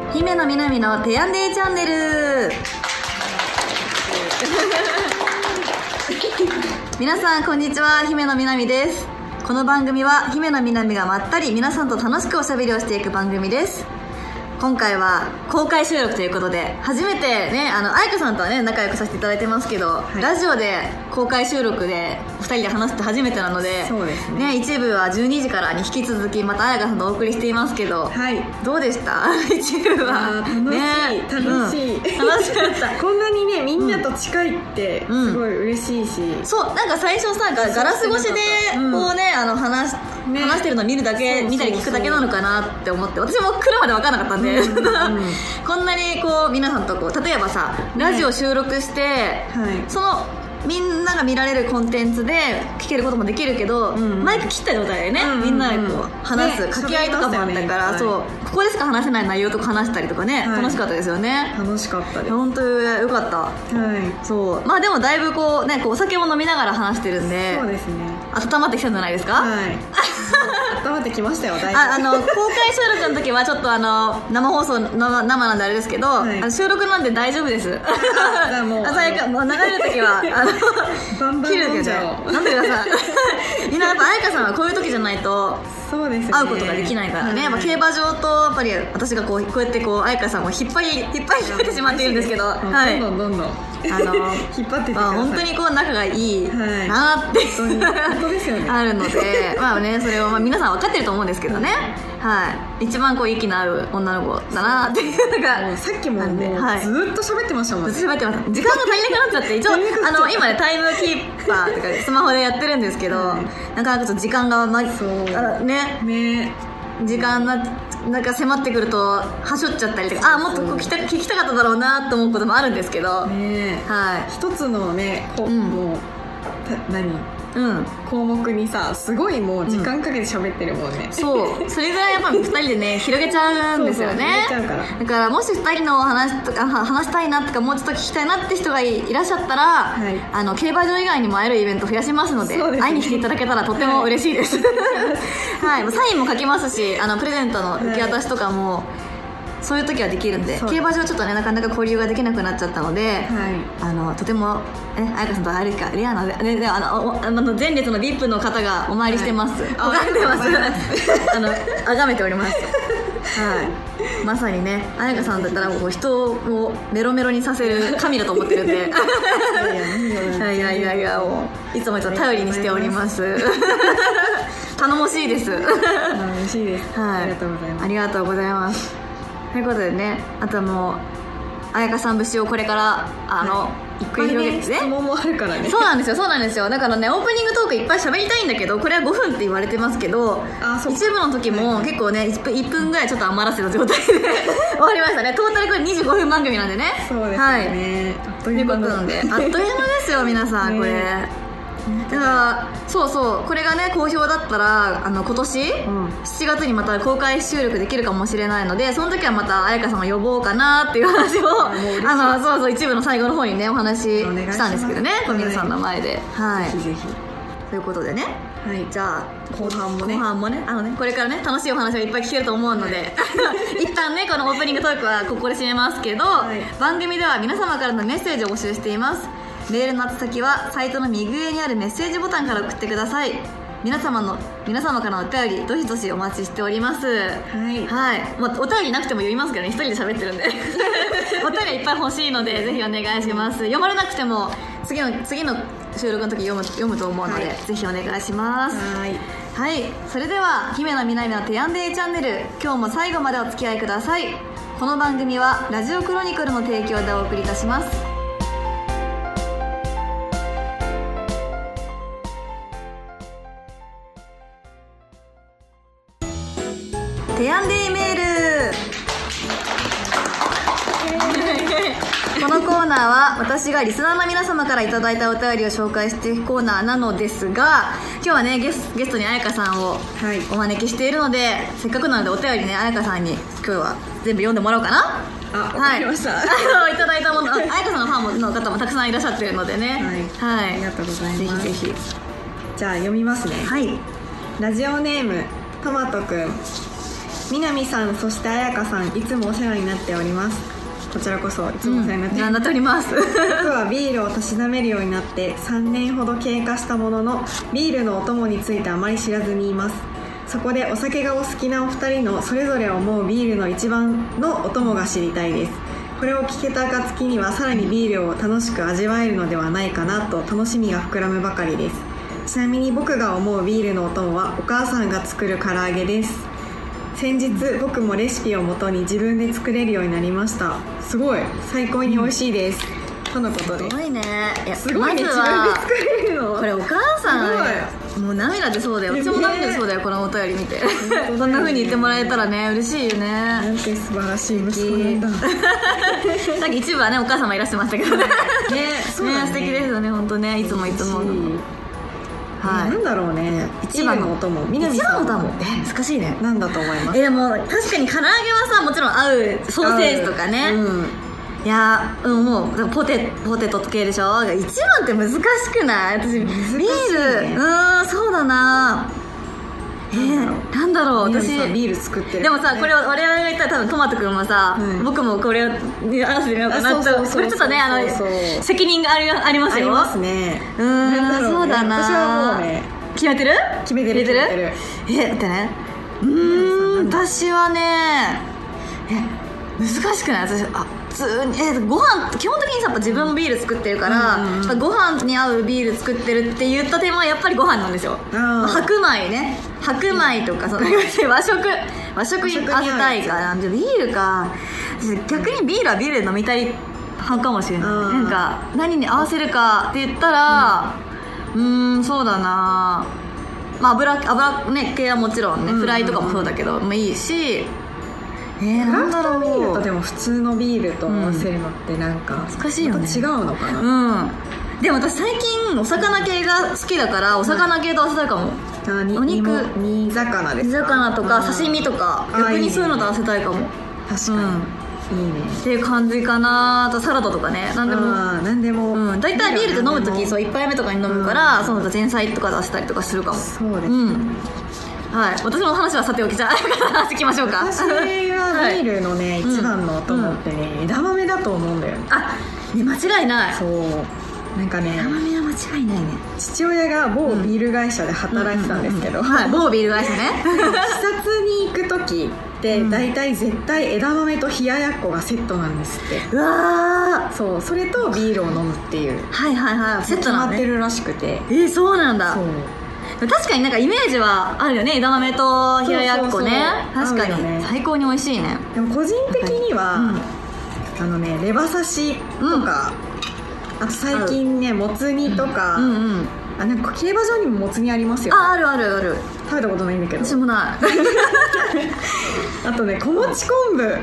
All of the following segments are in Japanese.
姫野みなみのテアンデイチャンネル皆さんこんにちは、姫野みなみです。この番組は姫野みなみがまったり皆さんと楽しくおしゃべりをしていく番組です。今回は公開収録ということで、初めてね、愛花さんとはね仲良くさせていただいてますけど、はい、ラジオで公開収録で2人で話すって初めてなので、 そうですね、 一部は12時からに引き続きまた愛花さんとお送りしていますけど、 はい、 どうでした一部は。 楽しい、ね、楽しい、 楽しかったこんなにねみんなと近いってすごい嬉しいし、 そうなんか最初さガラス越しでこうね、話してるの見るだけ、見たり聞くだけなのかなって思って、私も来るまで分からなかったんで、こんなにこう皆さんとこう例えばさラジオ収録して、そのみんなが見られるコンテンツで聞けることもできるけど、マイク切った状態でね、みんなでこう話す、掛け合いとかもあったから、そうここでしか話せない内容とか話したりとかね、楽しかったですよね。 楽しかったです。 本当よかった。そうまあでもだいぶこうね、お酒も飲みながら話してるんで、 そうですね、 温まってきたんじゃないですか。 温まってきましたよ。だいぶ公開収録の時はちょっと生放送生なんであれですけど、収録なんで大丈夫です。もう流れる時はバンバン飲んじゃおう。 飲んでください。みんなやっぱ愛花さんはこういう時じゃないと会うことができないからね。やっぱ競馬場とやっぱり私がこうやってこう愛花さんを引っ張りてしまっているんですけど、 どんどん引っ張っててください。 本当にこう仲がいいなって本当ですよね。 あるので、まあね、それを皆さん分かってると思うんですけどね、一番こう息の合う女の子だなっていうのが、 さっきもずっと喋ってましたもんね。 ずっと喋ってます。時間が足りなくなっちゃって、一応今ねタイムキーパーとかスマホでやってるんですけど、なかなかちょっと時間が時間なんか迫ってくるとはしょっちゃったりとか、もっとこう聞きたかっただろうなと思うこともあるんですけど、 一つのねもう項目にさすごいもう時間かけて喋ってるもんね。 そうそれぐらいやっぱ2人でね広げちゃうんですよね。だからもし2人の話したいなとか、もうちょっと聞きたいなって人がいらっしゃったら、競馬場以外にも会えるイベント増やしますので、会いに来ていただけたらとても嬉しいです。サインも書きますし、プレゼントの受け渡しとかもそういう時はできるんで、競馬場ちょっとねなかなか交流ができなくなっちゃったので、とても彩花さんと会えるかレアな前列の VIP の方がお参りしてます。拝んでます。崇めております。まさにね、彩花さんだったらこう人をメロメロにさせる神だと思ってるんで、いつも頼りにしております。頼もしいです。 嬉しいです。ありがとうございます。ということでね、あとはもう彩花さん節をこれから繰り広げてね、 質問もあるからね。 そうなんですよ。だからね、オープニングトークいっぱい喋りたいんだけど、これは5分って言われてますけど、一部の時も結構ね1分ぐらいちょっと余らせた状態で終わりましたね。トータルこれ25分番組なんでね。 そうですね、 ということなんで、あっという間ですよ皆さんこれ。だからそうこれがね好評だったら今年7月にまた公開収録できるかもしれないので、その時はまた彩花さんを呼ぼうかなっていう話を一部の最後の方にねお話ししたんですけどね、皆さんの前で。ぜひぜひということでね、じゃあ後半もねこれからね楽しいお話がいっぱい聞けると思うので一旦ねこのオープニングトークはここで締めますけど、番組では皆様からのメッセージを募集しています。メールの宛先はサイトの右上にあるメッセージボタンから送ってください。皆様からのお便りどしどしお待ちしております。お便りなくても読みますけどね、一人で喋ってるんでお便りいっぱい欲しいのでぜひお願いします。読まれなくても次の収録の時読むと思うので、ぜひお願いします。それでは姫野みなみのテアンデイチャンネル、今日も最後までお付き合いください。この番組はラジオクロニクルの提供でお送りいたします。テアンデイメール。このコーナーは私がリスナーの皆様からいただいたお便りを紹介していくコーナーなのですが、今日はねゲストに彩花さんをお招きしているので、せっかくなのでお便りね彩花さんに今日は全部読んでもらおうかな。 わかりました。 いただいたもの、彩花さんのファンの方もたくさんいらっしゃってるのでね。 ありがとうございます。 ぜひ。 じゃあ読みますね。ラジオネームトマトくん。 南さん、そして彩香さん、いつもお世話になっております。こちらこそいつもお世話になってなっております僕はビールをたしなめるようになって3年ほど経過したものの、ビールのお供についてあまり知らずにいます。そこでお酒がお好きなお二人のそれぞれ思うビールの一番のお供が知りたいです。これを聞けた暁にはさらにビールを楽しく味わえるのではないかなと楽しみが膨らむばかりです。ちなみに僕が思うビールのお供はお母さんが作る唐揚げです。先日僕もレシピをもとに自分で作れるようになりました。すごい最高に美味しいです、とのことです。 すごいね。いやすごいね、 まずは自分で作れるのこれお母さんもう涙出そうだよ。私も涙出そうだよ、このお便り見てそんな風に言ってもらえたらね嬉しいよね。 なんて素晴らしい息子なんださっき一部はねお母様いらしてましたけどねそうだね、 素敵ですよね本当ね。いつもはい、 なんだろうね、 一番のお供、 南さん一番のお供難しいね。 なんだと思います？ でも確かに唐揚げはさもちろん合う。ソーセージとかね、いやもうポテト系でしょ。一番って難しくない？私ビールそうだな。なんだろう私ビール作ってる。 でもさこれを我々が言ったら多分トマトくんもさ、僕もこれを合わせてみようかなってこれちょっとね責任がありますよ。 ありますね。 そうだな。 私はもうね決めてる待ってね。私はね難しくない？私普通にご飯基本的にさやっぱ自分もビール作ってるから、ご飯に合うビール作ってるって言った点はやっぱりご飯なんですよ。白米とか和食に合わせたいからビールか。逆にビールはビールで飲みたい派かもしれない。なんか何に合わせるかって言ったらそうだな。まあ油ね系はもちろんね、フライとかもそうだけどもいいし。なんだろう。 クラフトビールとでも普通のビールと合わせるのってなんか難しいよね。 違うのかな。 でも私最近お魚系が好きだからお魚系と合わせたいかも。お肉煮魚ですか？ 煮魚とか刺身とか逆にそういうのと合わせたいかも。 確かにいいねっていう感じかな。あとサラダとかね何でも大体ビールで飲むとき1杯目とかに飲むからその前菜とか出したりとかするかも。 そうですはい、私の話はさておきじゃあ話していきましょうか。 私はビールのね、一番のお供ってね、枝豆だと思うんだよね。 間違いない。 そうなんかね、 枝豆は間違いないね。 父親が某ビール会社で働いてたんですけど、 某ビール会社ね視察に行く時って大体絶対枝豆と冷ややっこがセットなんですって。 うわそう、それとビールを飲むっていうセットなんね。 決まってるらしくて。 そうなんだ。 そう確かになんかイメージはあるよね。枝豆と冷ややっこね。確かに最高に美味しいね。 でも個人的にはレバ刺しとか、あと最近ねもつ煮とか、なんか競馬場にももつ煮ありますよ。 ある食べたことないんだけど。 私もないあとね小餅昆布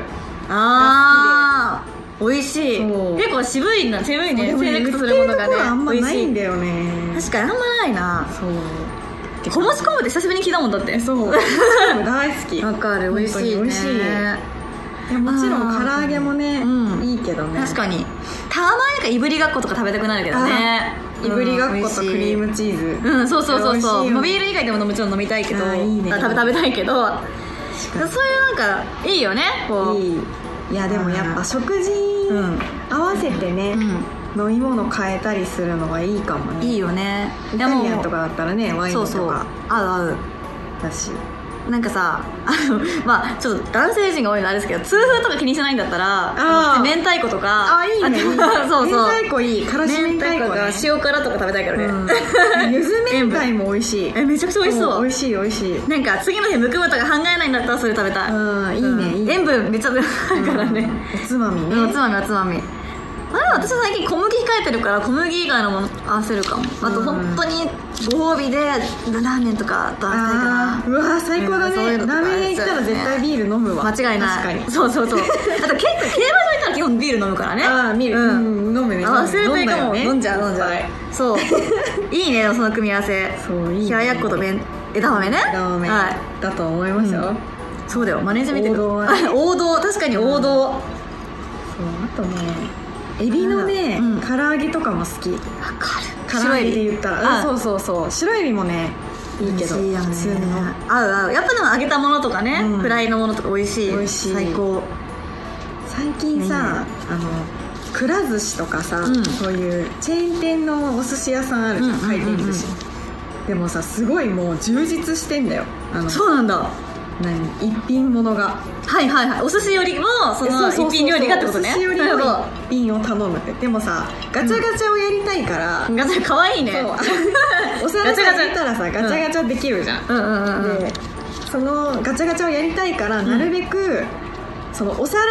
美味しい。結構渋いね。セレクトするものがねあんまないんだよね。 確かにあんまないな。小餅昆布って久しぶりに聞いたもんだって。 そう大好き。 わかる。美味しいね。 もちろん唐揚げもねいいけどね。 確かにたまにかいぶりがっことか食べたくなるけどね。 いぶりがっことクリームチーズ。 そうビール以外でももちろん飲みたいけど食べたいけど、そういうなんかいいよね。 いやでもやっぱ食事合わせてね飲み物変えたりするのはいいかもね。 いいよね。 イタリアンとかだったらねワインとか合うだし、 なんかさまあちょっと男性陣が多いのあれですけど痛風とか気にしないんだったら明太子とかいいね。 そう明太子いい。からし明太子が塩辛とか食べたいからね。 ゆず明太も美味しい。 めちゃくちゃ美味しそう。 美味しい。 なんか次の日むくむとか考えないんだったらそれ食べたい。いいね。塩分めっちゃあるからね。 おつまみね。 おつまみ。私は最近小麦控えてるから小麦以外のもの合わせるかも。あと本当にご褒美でラーメンとかと合わせたいかな。 うわ最高だね。ラーメン屋行ったら絶対ビール飲むわ。 間違いない。 確かに。 そうあと結構競馬場行ったら基本ビール飲むからね。 飲むね。 合わせるといいかも。飲んじゃう。そういいねその組み合わせ。冷ややっこと枝豆ね。 だと思いますよ。 そうだよ。マネージャー見てる。王道確かに王道。 あとねエビのね唐揚げとかも好き。 わかる。 唐揚げで言ったらそう白エビもねいいけど、 美味しいよね、 普通の合うやっぱでも揚げたものとかね、フライのものとか美味しい、最高。 最近さ、くら寿司とかさ、そういうチェーン店のお寿司屋さんあるじゃん、回転寿司。でもさ、すごいもう充実してんだよ。 そうなんだ。 一品物が、 はいはいはい、お寿司よりもその一品料理がってことね。 お寿司よりも一品を頼むって。でもさ、ガチャガチャをやりたいから、 ガチャかわいいね。 お皿さ入れたらさ、ガチャガチャできるじゃん。でそのガチャガチャをやりたいから、なるべくそのお皿、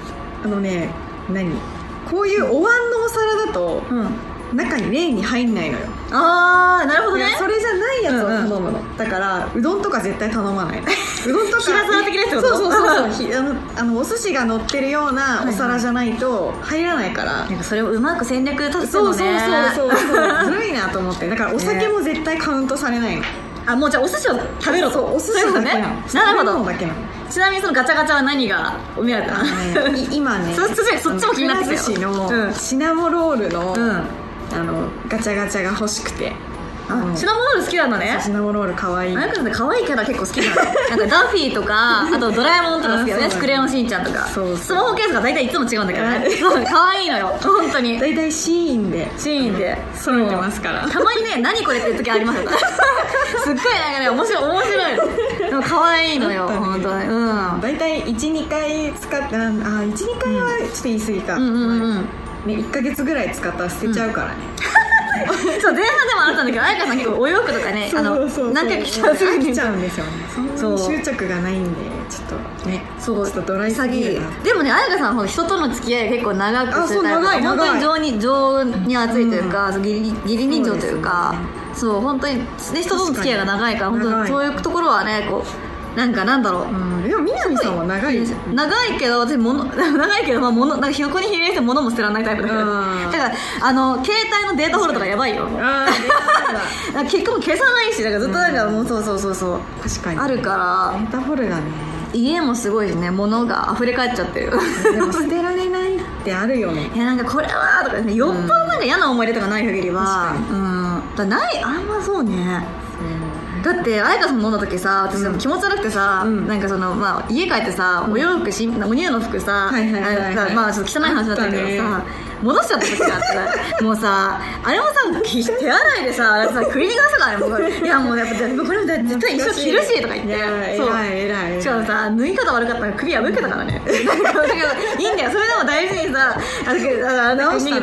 こういうお椀のお皿だと、中にレーンに入んないのよ。 あー、なるほどね。 それじゃないやつを頼むの、だからうどんとか絶対頼まない。うどんとか平皿的なってこと？ そうお寿司が乗ってるようなお皿じゃないと入らないから、 なんかそれをうまく戦略立ててるのね。 そうずるいなと思って。だからお酒も絶対カウントされないの。 あ、もうじゃあお寿司を食べろと。 お寿司だけなの。 なるほど。 ちなみにそのガチャガチャは何がお目当てなの？ 今ね、 そっちも気になってたよ。 くら寿司のシナモロールのガチャガチャが欲しくて。 シナモロール好きなのね。 シナモロールかわいい。 あやかさん可愛いキャラ結構好きなの。なんかダッフィーとか、あとドラえもんとか好きだよね。クレヨンしんちゃんとか。スマホケースが大体いつも違うんだけどね。可愛いのよ、本当に。 大体シーンで揃えてますから。 たまにね、何これっていう時ありますよ。すっごいなんかね、面白いの。でも可愛いのよ、本当に。 大体 1,2 回使って、1,2 回はちょっと言い過ぎか。1ヶ月ぐらい使ったら捨てちゃうからね。 そう、前半でもあったんだけど、あやかさん結構お洋服とかね、何回か着ちゃう、すぐに着ちゃうんですよね。そんなに執着がないんで、ちょっとね、ちょっとドライすぎるな。 でもね、あやかさん人との付き合い結構長くするタイプで、本当に情に熱いというか、義理人情というか、そう、本当に人との付き合いが長いから、本当にそういうところはね、こうなんだろう。 でも南さんは長いですよ。 長いけど私長いけど、まあ物なんか横に比例して物も捨てられないタイプだから。だから携帯のデータフォルトがやばいよ。結構消さないし、だからずっとなんかもうそう確かにあるから。 データフォルダね。 家もすごいしね、物が溢れ返っちゃってる。 でも捨てられないってあるよね。 いや、なんかこれはとかね、よっぽどなんか嫌な思い出とかない限りは、だない、あんまそうね。だってあやかさん飲んだ時さ、私気持ち悪くてさ、なんか家帰ってさ、お洋服お乳の服さ、まあちょっと汚い話だったけどさ、戻しちゃった時があって、もうさ、あれもさ、手洗いでさ、クリーニング朝からね、いやもうやっぱこれ絶対一緒着るしとか言って、そう、 偉い。 しかもさ、縫い方悪かったら首破けたからね。だけどいいんだよ、それでも大事にさ、直した。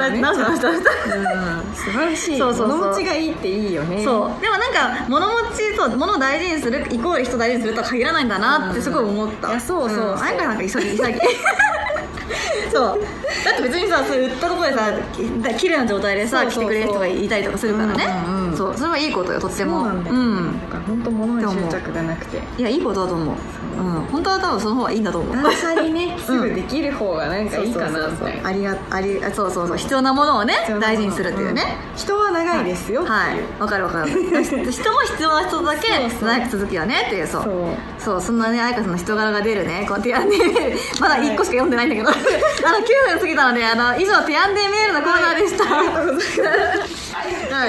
素晴らしい。物持ちがいいっていいよね。 そう、でもなんか物を大事にするイコール人大事にするとは限らないんだなってすごい思った。 そう。 あやかなんか潔い。そうだって別にさ、それ売ったところでさ、綺麗な状態でさ着てくれる人がいたりとかするからね。そう、それはいいことよ、とっても。 そうなんだよ。本当物に執着がなくて、 いや、いいことだと思う。本当は多分その方がいいんだと思う。 断捨離ね、すぐできる方がなんかいいかなって。 そう必要なものをね大事にするっていうね。 人は長いですよ。 はい、わかる。人も必要な人だけ長く続くよねっていう。そんなね、あやかさんの人柄が出るね、こうティアンデーメール、まだ1個しか読んでないんだけど、9分過ぎたので、以上ティアンデーメールのコーナーでした。ありがとうございます。はい。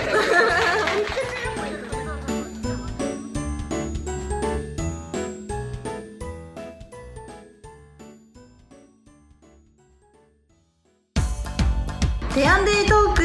ティアンデートーク。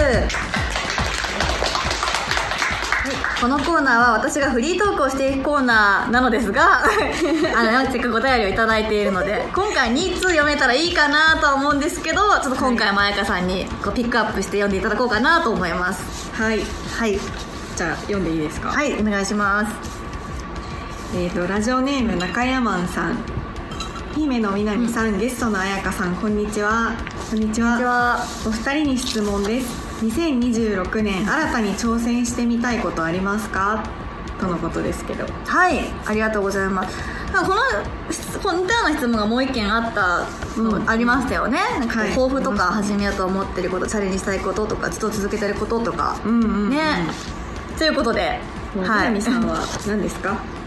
このコーナーは私がフリートークをしていくコーナーなのですがせっかくお便りをいただいているので、今回2通読めたらいいかなとは思うんですけど、ちょっと今回もあやかさんにこうピックアップして読んでいただこうかなと思います。 はい、じゃあ読んでいいですか？ はい、お願いします。 ラジオネーム中山さん。姫の南さん、ゲストのあやかさん、こんにちは。こんにちは。お二人に質問です。2026年新たに挑戦してみたいことありますか？とのことですけど。 はい、ありがとうございます。この似たような質問がもう一件ありましたよね。なんか抱負とか始めようと思ってること、チャレンジしたいこととか、ずっと続けてることとかね。ということで、 南さんは何ですか？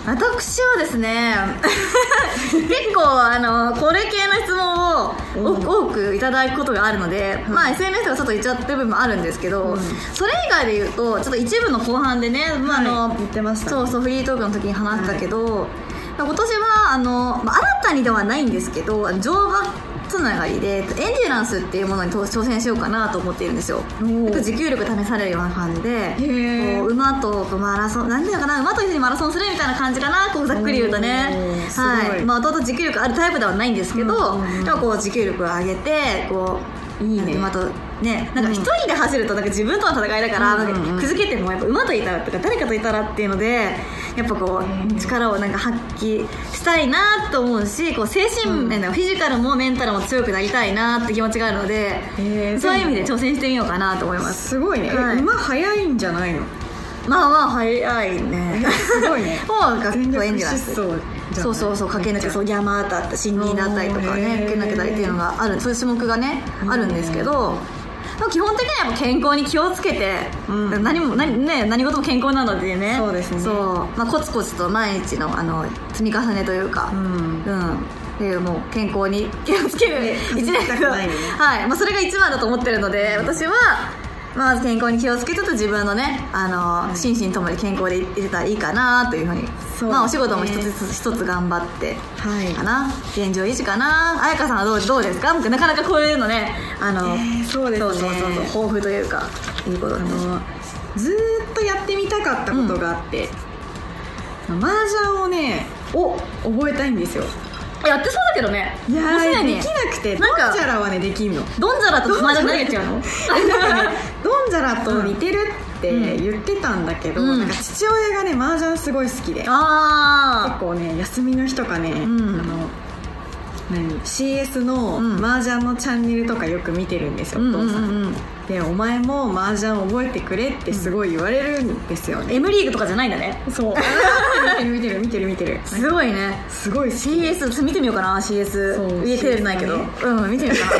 私はですね結構これ系の質問を多くいただくことがあるので、まあ SNS とかちょっと言っちゃってる部分もあるんですけど、それ以外で言うとちょっと一部の後半でね、 言ってましたね。 そうそう、フリートークの時に話したけど、今年は新たにではないんですけど、乗馬つながりでエンデュランスっていうものに挑戦しようかなと思っているんですよ。持久力試されるような感じで、こう馬とマラソン、なんていうのかな、馬と一緒にマラソンするみたいな感じかな、こうざっくり言うとね。はい、弟持久力あるタイプではないんですけど、でもこう持久力を上げて、こういいね、馬とね、なんか一人で走るとなんか自分との戦いだから、なんかくじけてもやっぱ馬といたらとか誰かといたらっていうので、やっぱこう力をなんか発揮したいなと思うし、こう精神面でフィジカルもメンタルも強くなりたいなって気持ちがあるので、そういう意味で挑戦してみようかなと思います。 すごいね、馬速いんじゃないの？ まあまあ速いね。 すごいね。 もう全力疾走。そうそう駆け抜け、そう山だった森林だったりとかね、駆け抜けたりっていうのがある、そういう種目がねあるんですけど、基本的にはやっぱ健康に気をつけて、何事も健康なのでね。 そうですね。 そう、コツコツと毎日の積み重ねというか、でもう健康に気をつける1年間、はい、それが一番だと思ってるので、私はまず健康に気をつけつつ自分のね心身ともに健康でいれたらいいかなというふうに、お仕事も一つ頑張ってかな、現状維持かな。彩香さんはどうですか？なかなかこういうのねそうですね、 抱負というかいいことね、 ずーっとやってみたかったことがあって、麻雀をね覚えたいんですよ。 やってそうだけどね。 いやできなくて、ドンジャラはねできんの。 ドンジャラと麻雀何が違うの？ ドンジャラと似てるって言ってたんだけど、なんか父親がね麻雀すごい好きで、結構ね休みの日とかね、CS の麻雀のチャンネルとかよく見てるんですよ、お父さん。で、お前も麻雀覚えてくれってすごい言われるんですよね。 M リーグとかじゃないんだね。 そう見てるすごいね。 すごい CS 見てみようかな。 CS 家テレビないけど、見てみようか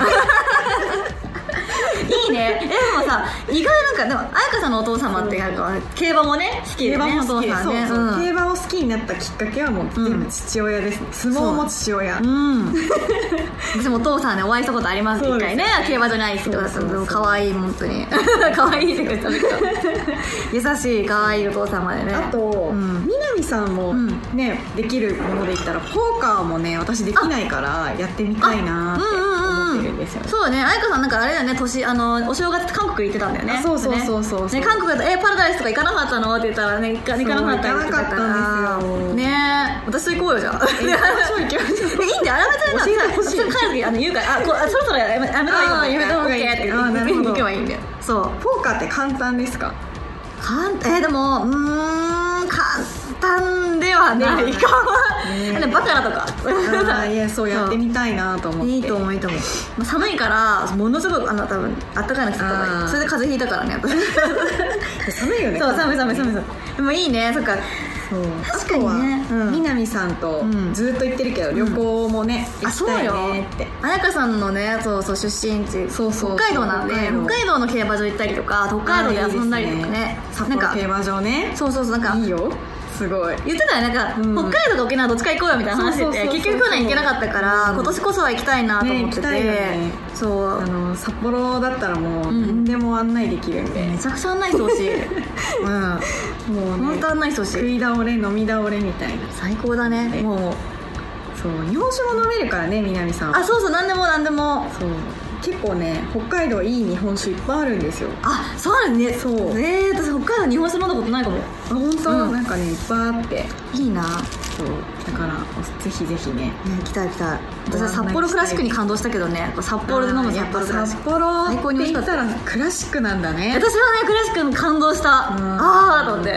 ないいね。でもさ、意外なんかでも彩香さんのお父様って競馬もね好きでね、お父さんね。 競馬を好きになったきっかけはもう全部父親ですね。相撲も父親。 私もお父さんねお会いしたことあります。一回ね、競馬じゃない人だったの。可愛い、本当に可愛いって言ったけど優しい可愛いお父様でね。 あと南さんもねできるもので言ったらポーカーもね私できないからやってみたいなって思ってるんですよね。 そうね、彩香さんなんかあれだよね、お正月韓国行ってたんだよね。 そうね、韓国だとパラダイスとか行かなかったのって言ったらね、行かなかったんですよね。私と行こうよ、じゃあ。 そう行きましょう。 いいんだよ、あらまちゃん帰る時言うからそろそろやめた方がいいよ、やめた方がいいって行けばいいんだよ。そう、 ポーカーって簡単ですか？ でも簡単ではないかも。バカラとかいや、そうやってみたいなと思って。 いいと思う。寒いからものすごく多分あったかいの着てた方がいい。それで風邪ひいたからね。 寒いよね。 そう、寒い。でもいいね。そっか、 確かにね、南さんとずっと言ってるけど旅行もね行きたいねって。 彩香さんのね、そう出身地北海道なんで、北海道の競馬場行ったりとか、北海道で遊んだりとかね。 札幌競馬場ね。 そうなんかいいよ。すごい言ってたよ、なんか、北海道と沖縄どっちか行こうよみたいな話で、結局去年行けなかったから、今年こそは行きたいなと思ってて、そう札幌だったらもう何でも案内できるんで、 めちゃくちゃ案内してほしい。もう本当案内してほしい。 食い倒れ飲み倒れみたいな。 最高だね。もうそう日本酒も飲めるからね、南さん。 そう何でもそう結構ね、北海道いい日本酒いっぱいあるんですよ。 そうなんですね。そう、私北海道日本酒飲んだことないかも。 本当？なんかねいっぱいあっていいな。 そうだからぜひぜひね。 行きたい。私は札幌クラシックに感動したけどね。札幌で飲む札幌クラシック。 札幌って言ったらクラシックなんだね。 私はねクラシックに感動した。と思って。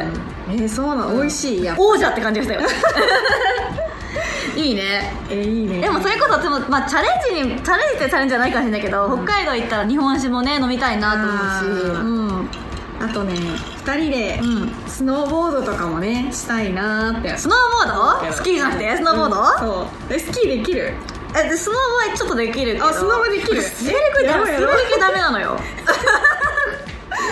そうなの。美味しい。 王者って感じがしたよ。いいね。 いいね。 でもそれこそチャレンジじゃないかもしれないけど、北海道行ったら日本酒もね飲みたいなと思うし、 あとね2人でスノーボードとかもねしたいなって。 スノーボード？スキーじゃなくてスノーボード？ そうスキーできる？ スノーボードちょっとできるけど。 スノーボードできる？ 滑り系ダメなのよ。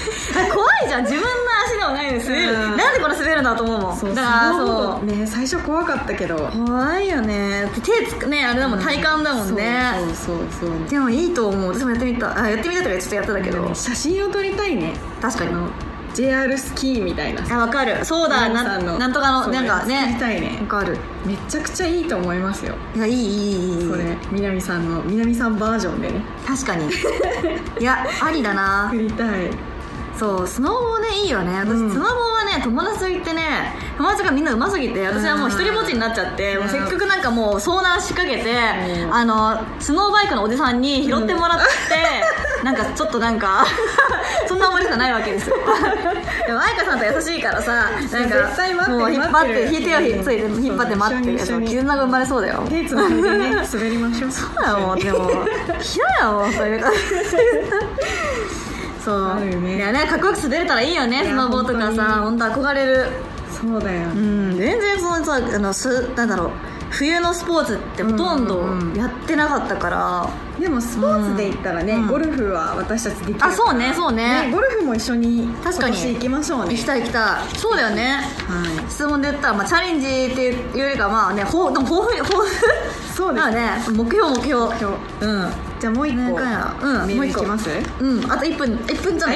怖いじゃん、自分の足でもないのに滑る、なんでこれ滑るんだと思うもん。 そうだからそうね、最初怖かったけど怖いよね。手つくね、あれだもん、体感だもんね。 そうでもいいと思う。私もやってみた。やってみたとかちょっとやってたけど、 写真を撮りたいね。 確かに JR スキーみたいな。 わかる。そうだ、なんとかのなんかね、 作りたいね。 わかる。 めちゃくちゃいいと思いますよ。 いや、いいそれ南さんバージョンでね。 確かにいや、ありだな。 作りたい。 そう、スノボね、いいよね。私、スノボはね、友達と行ってね、友達がみんな上手すぎて、私はもう一人ぼっちになっちゃって、もうせっかくなんかもう遭難しかけて、スノーバイクのおじさんに拾ってもらって、なんかちょっとなんかそんな思いしかないわけですよでも愛花さんと優しいからさ、なんかもう引っ張って手を引っ張って待ってるやつ、絆が生まれそうだよ。 手つないでね、滑りましょう。 そうだよ、もう。でも嫌やもん、そういう感じそう、ね、かっこよく滑れたらいいよね、スノボとかさ、本当憧れる。 そうだよ、 全然そのさ、なんだろう、冬のスポーツってほとんどやってなかったから、 でもスポーツで言ったらね、ゴルフは私たちできるから。 そうね、 ゴルフも一緒に確かに今年行きましょうね。 行きたい。そうだよね、質問で言ったら、チャレンジっていうよりかはね、抱負そうですね、目標じゃあもう一個メールいきます？ あと1分じゃない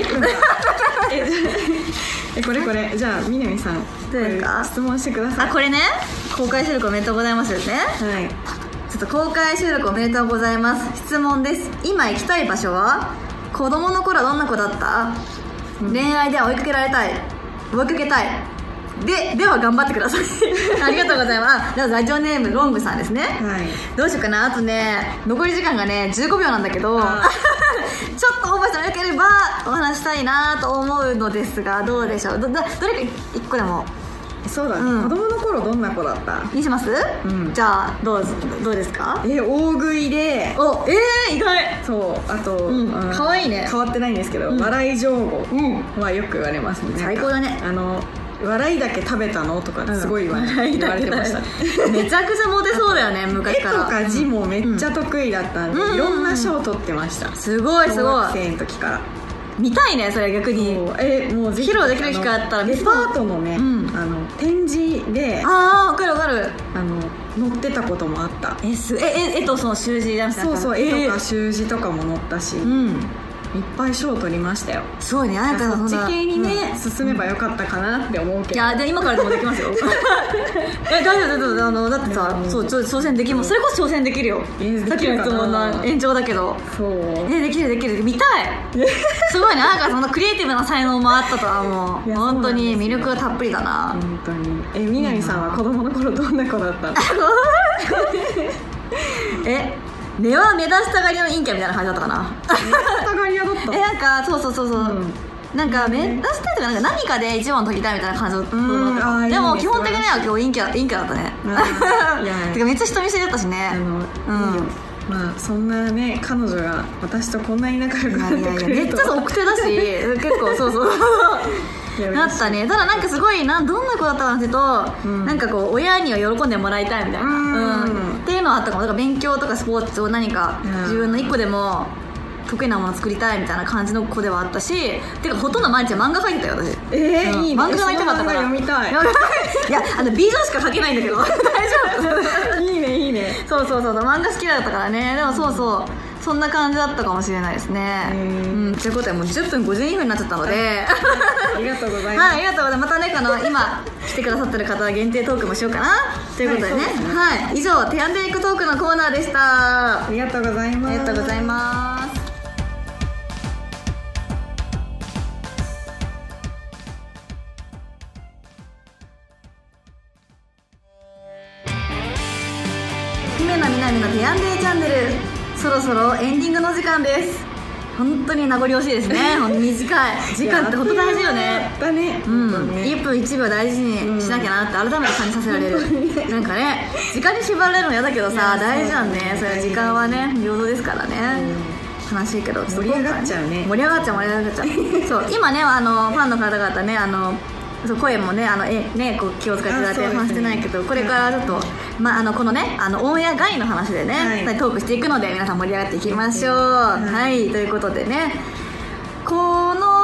これじゃあ南さん質問してください。 これね、公開収録おめでとうございますですね。はい、ちょっと公開収録おめでとうございます。質問です。今行きたい場所は？子供の頃はどんな子だった？恋愛では追いかけたいでは頑張ってくださいありがとうございます。ラジオネームロングさんですね。どうしようかな。あとね、残り時間がね15秒なんだけどちょっとオーバーしてもよければお話したいなと思うのですが、どうでしょう。どれか1個でも。 そうだね、子供の頃どんな子だったにします？じゃあどうですか？ 大食いで、 意外。 そう、あと可愛いね。 変わってないんですけど、笑い上手はよく言われますね。 最高だね。 笑いだけ食べたのとかすごい言われてましためちゃくちゃモテそうだよね、昔から。 絵とか字もめっちゃ得意だったんで、いろんな賞を取ってました。 すごい。 小学生の時から見たいね、それ逆に。 もう披露できる機会あったら。 デパートのね、展示でわかる載ってたこともあった。 絵とその習字じゃん。 そう絵とか習字とかも載ったし、いっぱい賞を取りましたよ。 すごいね。あなたそっち系にね、進めばよかったかなって思うけど。 いや、今からでもできますよ大丈夫。だってさ、挑戦できます。それこそ挑戦できるよ。さっきの質問の延長だけど。できる。見たいすごいね。なんかそんなクリエイティブな才能もあったとはもう本当に魅力がたっぷりだな。 本当に。南さんは子供の頃どんな子だったの？ 根は目立ちたがりの陰キャみたいな感じだったかな。 目立ちたがり屋だったの？ なんかそうなんか目立ちたいとか、なんか何かで一番を取りたいみたいな感じだった。でも基本的には今日陰キャだったねてかめっちゃ人見知りだったしね。 そんなね、彼女が私とこんなに仲良くなってくれると。 めっちゃ奥手だし結構なったね。ただなんかすごいどんな子だったかなっていうと、なんかこう親には喜んでもらいたいみたいなっていうのはあったかも。だから勉強とかスポーツを何か自分の一個でも得意なもの作りたいみたいな感じの子ではあったし、てかほとんど毎日漫画描いてたよ私。 いいね。 漫画が描いたかったから読みたい。 いや美女しか描けないんだけど大丈夫いいね。 そう漫画好きだったからね。でもそんな感じだったかもしれないですね。ということでもう10分52分になっちゃったのでありがとうございます。 ありがとうございます。またね、今来てくださってる方は限定トークもしようかなということでね。以上テアンデイクトークのコーナーでした。 ありがとうございます。 ありがとうございます。姫野みなみのテアンデイチャンネル、そろそろエンディングの時間です。本当に名残惜しいですね短い時間って本当大事よね。1分1秒大事にしなきゃなって改めて感じさせられるなんかね、時間に縛られるの嫌だけどさ、大事なんね。それ時間はね平等ですからね。悲しいけど盛り上がっちゃうね。 盛り上がっちゃうそう今ね、ファンの方々ね、声もねこう気を使っていただいて話してないけど、これからちょっと、このねオンエア外の話でね、トークしていくので皆さん盛り上がっていきましょう。ということでね、この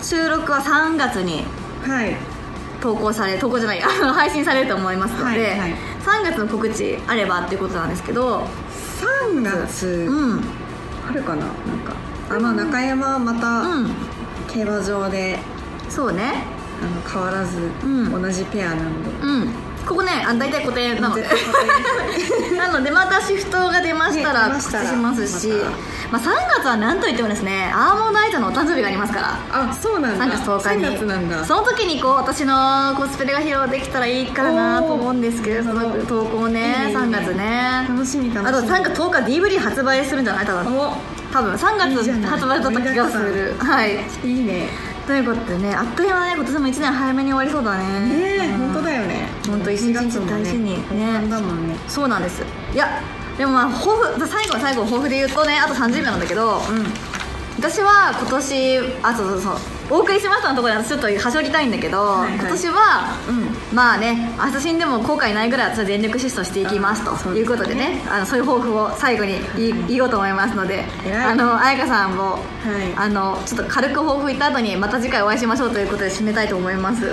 収録は3月に投稿じゃない配信されると思いますので、はいはい、3月の告知あればっていうことなんですけど、 3月、あるかな、なんか中山また競馬場で、 そうね、 変わらず同じペアなんで、 ここね大体固定なのでなのでまたシフトが出ましたら告知しますし、3月は何といってもですね、アーモンドアイちゃんのお誕生日がありますから。 あ、そうなんだ。 3月10日に。 3月なんだ。 その時に私のコスプレが披露できたらいいかなと思うんですけど、その投稿ね、3月ね、 楽しみ。あと3月10日 DVD 発売するんじゃない？多分3月発売だった気がする。はい、 いいね。 ということでね、あっという間ね、今年も1年早めに終わりそうだね。 本当だよね。 本当一日大事にね。 だもんね。 そうなんです。いやでも最後抱負で言うとね、あと30秒なんだけど、私は今年そうお送りしましたのところで私ちょっとはしょりたいんだけど、今年は、まあね、明日死んでも後悔ないぐらい私は全力疾走していきますということでね、そういう抱負を最後に言おうと思いますので、彩香さんも、ちょっと軽く抱負言った後にまた次回お会いしましょうということで締めたいと思います。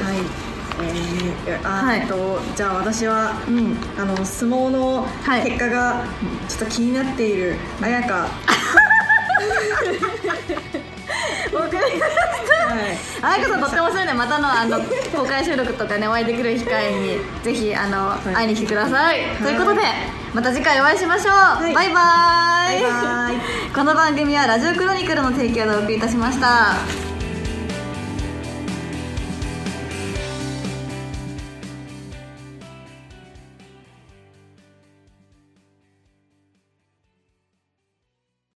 じゃあ私は、相撲の結果がちょっと気になっている彩香、 彩香さんとってもそういうので、またの公開収録とかね、お会いできる機会にぜひ会いに来てください。ということでまた次回お会いしましょう。バイバイ。この番組はラジオクロニクルの提供でお送りいたしました。